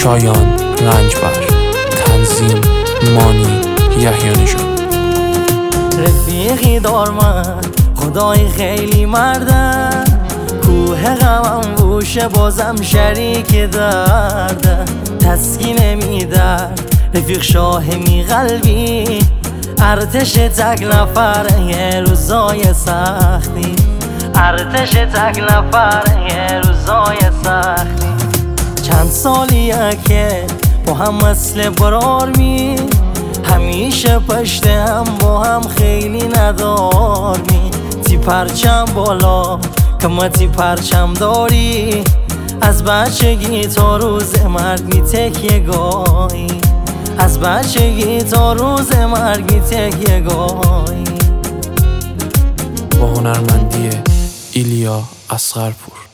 شایان رنجبر، تنظیم مانی یحیی‌نژاد. رفیقی دار من خدای خیلی مرده، کوه غمم بوشه بازم شریک درده، تسکین نمیده رفیق شاهمی قلبی، ارتش تک نفر یه روزای سختی، ارتش تک نفر یه روزای سختی. چند سالیه که با هم مثل برارمی، همیشه پشت هم با هم خیلی ندارمی. تی پرچم بالا کمتی پرچم داری، از بچگی تا روز مرگ می تکیه گاهی، از بچگی تا روز مرگ می تکیه گاهی. با هنرمندی ایلیا اصغرپور.